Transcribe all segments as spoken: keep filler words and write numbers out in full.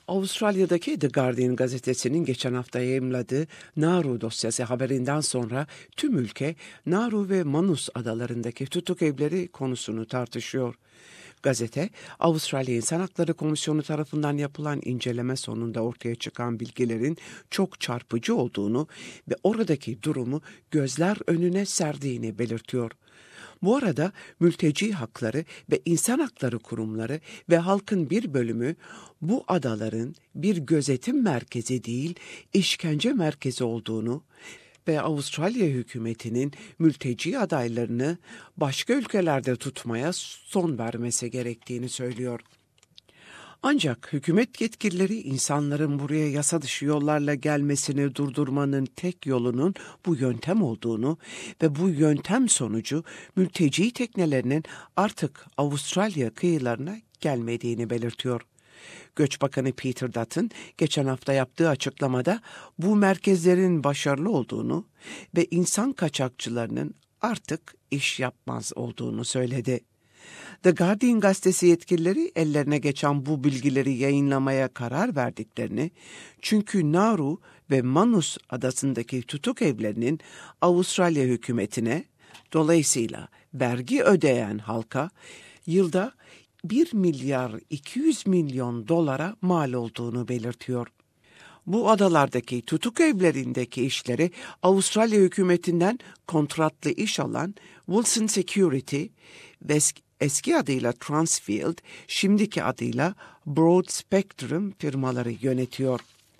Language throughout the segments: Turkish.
Avustralya'daki The Guardian gazetesinin geçen hafta yayımladığı Nauru dosyası haberinden sonra tüm ülke Nauru ve Manus adalarındaki tutuk evleri konusunu tartışıyor. Gazete, Avustralya İnsan Hakları Komisyonu tarafından yapılan inceleme sonunda ortaya çıkan bilgilerin çok çarpıcı olduğunu ve oradaki durumu gözler önüne serdiğini belirtiyor. Bu arada mülteci hakları ve insan hakları kurumları ve halkın bir bölümü bu adaların bir gözetim merkezi değil, işkence merkezi olduğunu ve Avustralya hükümetinin mülteci adaylarını başka ülkelerde tutmaya son vermesi gerektiğini söylüyor. Ancak hükümet yetkilileri insanların buraya yasa dışı yollarla gelmesini durdurmanın tek yolunun bu yöntem olduğunu ve bu yöntem sonucu mülteci teknelerinin artık Avustralya kıyılarına gelmediğini belirtiyor. Göç Bakanı Peter Dutton geçen hafta yaptığı açıklamada bu merkezlerin başarılı olduğunu ve insan kaçakçılarının artık iş yapmaz olduğunu söyledi. The Guardian gazetesi yetkilileri ellerine geçen bu bilgileri yayınlamaya karar verdiklerini, çünkü Nauru ve Manus adasındaki tutuk evlerinin Avustralya hükümetine, dolayısıyla vergi ödeyen halka, yılda bir milyar iki yüz milyon dolara mal olduğunu belirtiyor. Bu adalardaki tutuk evlerindeki işleri Avustralya hükümetinden kontratlı iş alan Wilson Security ve eski adıyla Transfield, şimdiki adıyla Broad Spectrum firmaları yönetiyor.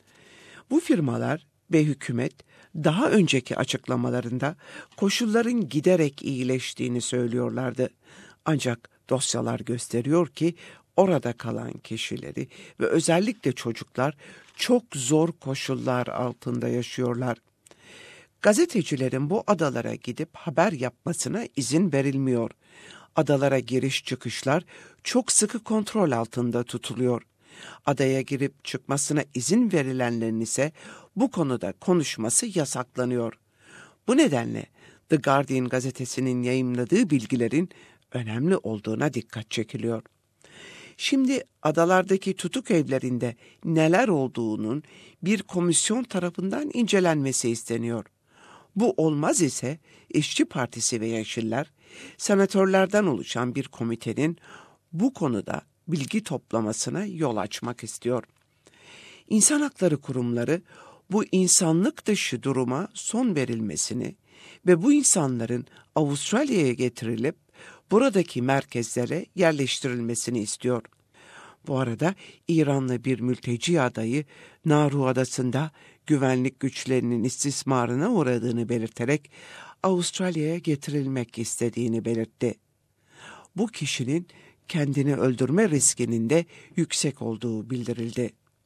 Bu firmalar ve hükümet daha önceki açıklamalarında koşulların giderek iyileştiğini söylüyorlardı. Ancak dosyalar gösteriyor ki orada kalan kişileri ve özellikle çocuklar çok zor koşullar altında yaşıyorlar. Gazetecilerin bu adalara gidip haber yapmasına izin verilmiyor. Adalara giriş çıkışlar çok sıkı kontrol altında tutuluyor. Adaya girip çıkmasına izin verilenlerin ise bu konuda konuşması yasaklanıyor. Bu nedenle The Guardian gazetesinin yayımladığı bilgilerin önemli olduğuna dikkat çekiliyor. Şimdi adalardaki tutuk evlerinde neler olduğunun bir komisyon tarafından incelenmesi isteniyor. Bu olmaz ise İşçi Partisi ve Yeşiller, senatörlerden oluşan bir komitenin bu konuda bilgi toplamasına yol açmak istiyor. İnsan hakları kurumları bu insanlık dışı duruma son verilmesini ve bu insanların Avustralya'ya getirilip buradaki merkezlere yerleştirilmesini istiyor. Bu arada İranlı bir mülteci adayı Nauru adasında güvenlik güçlerinin istismarına uğradığını belirterek Avustralya'ya getirilmek istediğini belirtti. Bu kişinin kendini öldürme riskinin de yüksek olduğu bildirildi.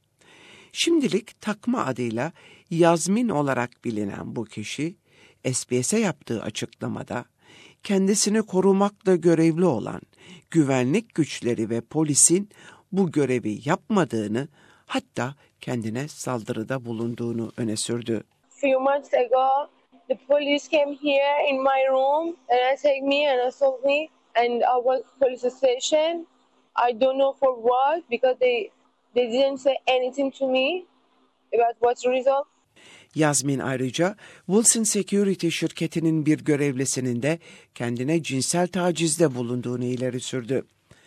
Şimdilik takma adıyla Yasmin olarak bilinen bu kişi, S B S'e yaptığı açıklamada kendisini korumakla görevli olan güvenlik güçleri ve polisin bu görevi yapmadığını, hatta kendine saldırıda bulunduğunu öne sürdü. Few months ago, the police came here in my room and attacked me and assaulted me, and I was police station. I don't know for what, because they they didn't say anything to me about what's the result. Yasmin ayrıca Wilson Security şirketinin bir görevlisinin de kendine cinsel tacizde bulunduğunu ileri sürdü.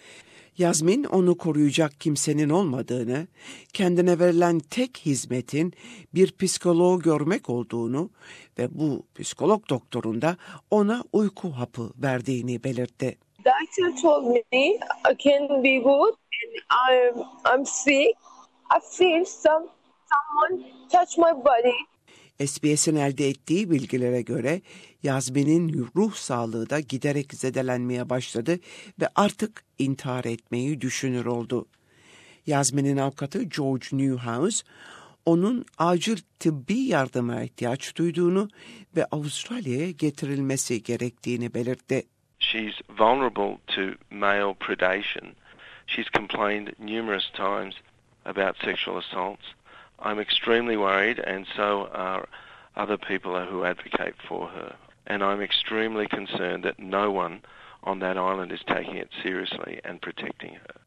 Yasmin onu koruyacak kimsenin olmadığını, kendine verilen tek hizmetin bir psikoloğu görmek olduğunu ve bu psikolog doktorun da ona uyku hapı verdiğini belirtti. Doctor told me I can be good and I'm I'm sick. I feel some someone touch my body. S B S'in elde ettiği bilgilere göre Yasmin'in ruh sağlığı da giderek zedelenmeye başladı ve artık intihar etmeyi düşünür oldu. Yasmin'in avukatı George Newhouse, onun acil tıbbi yardıma ihtiyaç duyduğunu ve Avustralya'ya getirilmesi gerektiğini belirtti. She's vulnerable to male predation. She's complained numerous times about sexual assaults. I'm extremely worried, and so are other people who advocate for her. And I'm extremely concerned that no one on that island is taking it seriously and protecting her.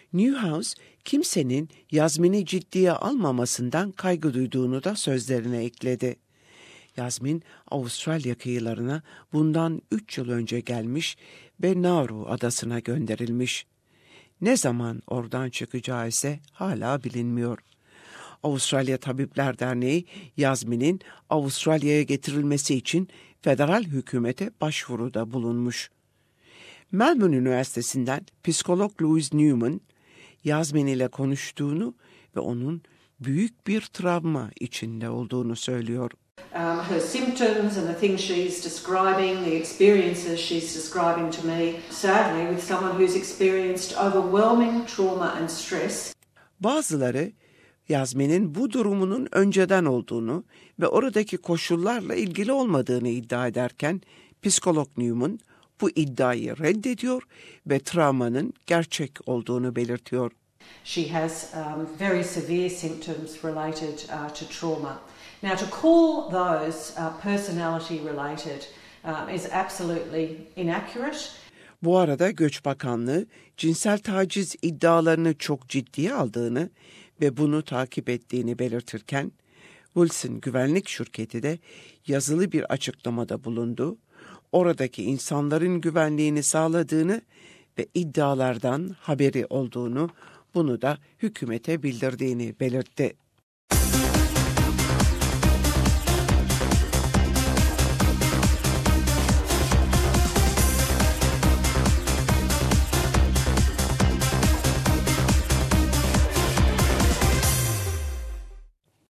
Newhouse, kimsenin Yasmin'i ciddiye almamasından kaygı duyduğunu da sözlerine ekledi. Yasmin, Avustralya kıyılarına bundan üç yıl önce gelmiş ve Nauru adasına gönderilmiş. Ne zaman oradan çıkacağı ise hala bilinmiyor. Avustralya Tabipler Derneği, Yasmin'in Avustralya'ya getirilmesi için federal hükümete başvuruda bulunmuş. Melbourne Üniversitesi'nden psikolog Louise Newman, Yasmin ile konuştuğunu ve onun büyük bir travma içinde olduğunu söylüyor. Um, her symptoms and the things she's describing, the experiences she's describing to me, sadly with someone who's experienced overwhelming trauma and stress. Bazıları Yasmin'in bu durumunun önceden olduğunu ve oradaki koşullarla ilgili olmadığını iddia ederken, psikolog Newman bu iddiayı reddediyor ve travmanın gerçek olduğunu belirtiyor. She has um, very severe symptoms related uh, to trauma. Now, to call those uh, personality related um, is absolutely inaccurate. Bu arada Göç Bakanlığı cinsel taciz iddialarını çok ciddiye aldığını ve bunu takip ettiğini belirtirken, Wilson Güvenlik Şirketi de yazılı bir açıklamada bulundu. Oradaki insanların güvenliğini sağladığını ve iddialardan haberi olduğunu, bunu da hükümete bildirdiğini belirtti.